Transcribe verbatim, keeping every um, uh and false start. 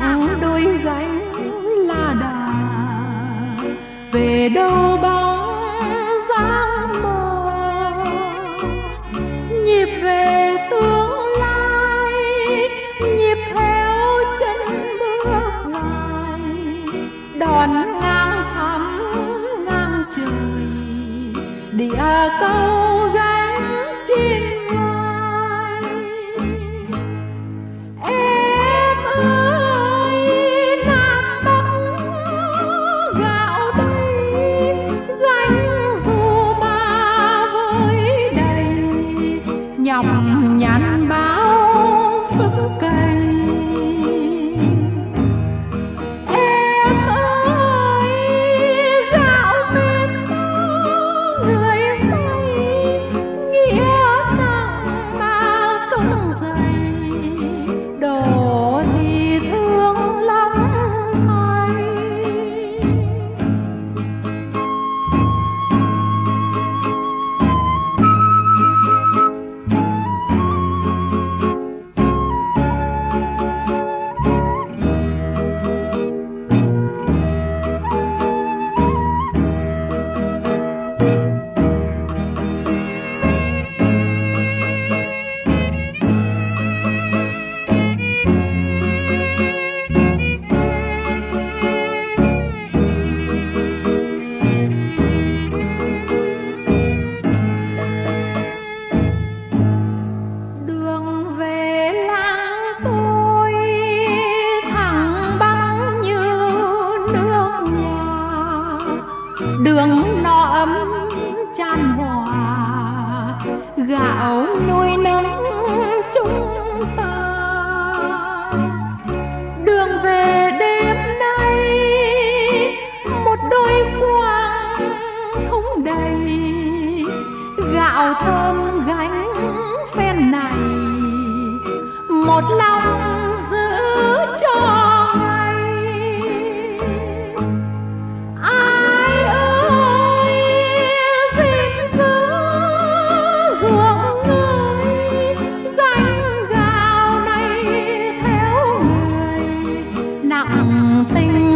nặng đôi gánh là đà về đâu bóng dáng mơ, nhịp về tương lai, nhịp theo chân bước dài, đón ngang thắm ngang trời địa câu gánh trên vai. Em ơi Nam Bắc gạo đây, gánh dù mà với đầy, nhọc nhằn bao sức cày. Em ơi gạo bên người say, nghĩa nặng mà cứng dày, đổ thì thương lắm thay. Đường về làng tôi thẳng băng như nước nhà, đường nó ấm chan hòa, gạo nuôi nấng chúng ta. Đường về đêm nay một đôi quang không đầy, gạo thơm gánh phen này, một lòng giữ cho ngày. Ai ơi gìn giữ ruộng người, gánh gạo này theo người, nặng tình